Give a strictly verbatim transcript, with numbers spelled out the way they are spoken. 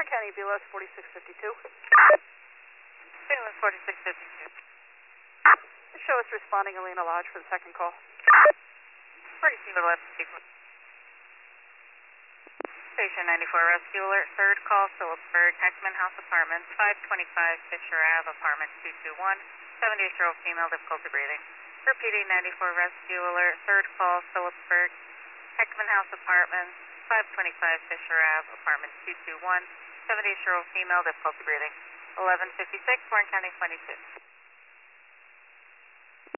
Warren County B L S forty-six fifty-two. B L S forty-six fifty-two. The show is responding Alina Lodge for the second call. forty-two eleven people. Station ninety-four rescue alert, third call, Phillipsburg, Heckman House Apartments, five twenty-five Fisher Ave, apartment two two one, seventy-eight-year-old female, difficulty breathing. Repeating ninety-four rescue alert, third call, Phillipsburg, Heckman House Apartments, five twenty-five Fisher Ave, apartment two two one, seventy-eight-year-old female, difficulty breathing. eleven fifty-six, Warren County twenty-two.